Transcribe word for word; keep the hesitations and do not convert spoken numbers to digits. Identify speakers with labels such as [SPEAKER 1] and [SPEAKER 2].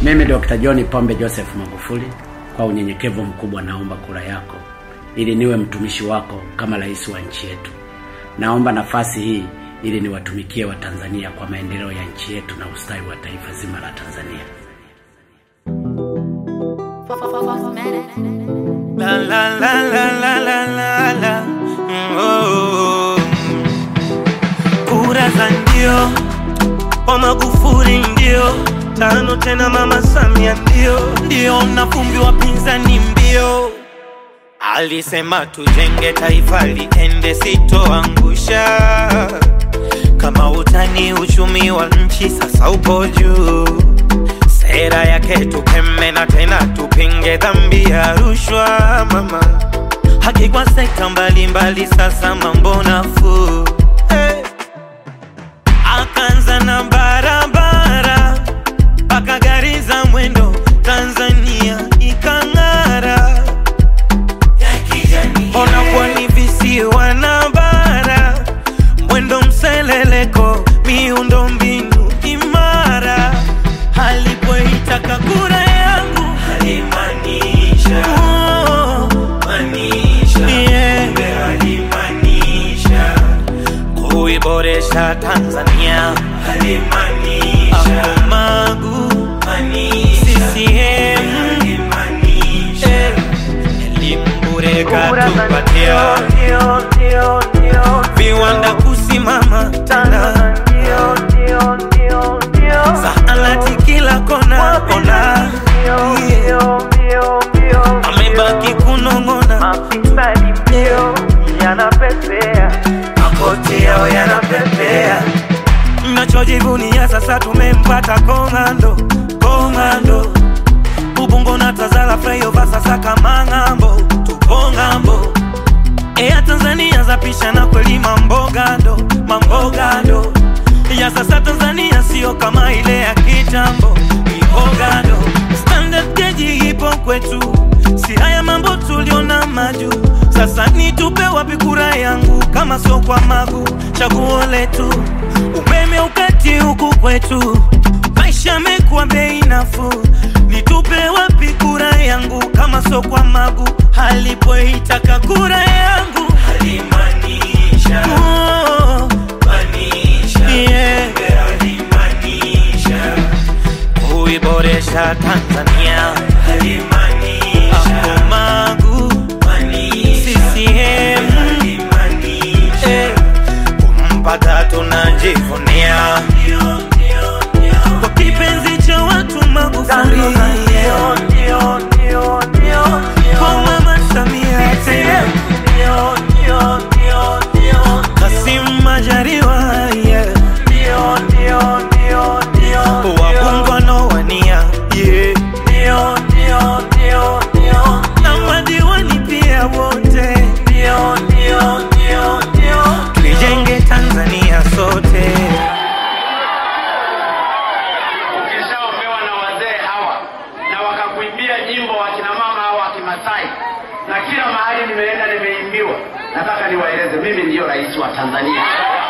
[SPEAKER 1] Mimi Doctor John Pombe Joseph Magufuli, kwa unyenyekevu mkubwa naomba kura yako ili niwe mtumishi wako kama rais wa nchi yetu. Naomba nafasi hii ili niwatumikie wa Tanzania kwa maendeleo ya nchi yetu na ustawi wa taifa zima la Tanzania.
[SPEAKER 2] La la la la la la la la. Oh. Kura za ndio kwa Magufuli ndio, tano tena Mama Samia ndio, ndio na fumbi wapinzani mbio. Alisema tujenge taifa liende sitoangusha, kama utani uchumi wa nchi sasa upo juu. Sera yake tukeme na tena tupinge dhambi ya rushwa mama. Haki kwa sekta mbalimbali sasa mambo nafuu. Hey. Akaanza na barabara mpaka gari za mwendo, Tanzania ikang'ara. Ona pwani visiwa na bara, mwendo mseleleko, miundo mbinu imara. Alipoitaka kura yangu alimaanisha, oh, maanisha, yeah. Kumbe alimaanisha kuiboresha Tanzania, alimaanisha Magu, maanisha C C M, alimaanisha elimu bure katupatia, viwanda kusimama tena, zahanati kila kona kona, amebaki kunong'ona, mafisadi mbio yanapepea, makoti yao yanapepea. Mnachojivunia sasa tumempata komando, komando. Ubungo na Tazara flyover sasa kama ng'ambo, tupo ng'ambo. Ea Tanzania zapisha na kweli mambo gando, mambo gando. Ya sasa Tanzania sio kama ile ya kitambo, ipo gando. Standard gauge ipo kwetu, si haya mambo tuliona maju. Sasa nitupe wapi kura yangu kama sio kwa Magu, chaguo letu. Umeme ukati huku kwetu, maisha mekuwa bei nafuu. Nitupe wapi kura yangu kama sio kwa Magu. Alipoitaka kura yangu alimaanisha, oh, maanisha, yeah. Alimaanisha kuiboresha Tanzania, alimaanisha Magu, maanisha C C M, alimaanisha, yeah. Kumpata tunajivunia kwa kipenzi cha watu Magufuli, ndio ndio ndio ndio kwa Mama Samia tena, ndio ndio ndio ndio Kassim Majaliwa, yeah. Ndio ndio ndio ndio wabungu wanaowania, yeah. Ndio ndio ndio ndio na madiwani pia wote, ndio ndio ndio ndio tujenge Tanzania sote.
[SPEAKER 3] Jimbo wa kina mama au wa Kimasai na kila mahali nimeenda nimeimbiwa. Nataka niwaeleze mimi ndio rais wa Tanzania.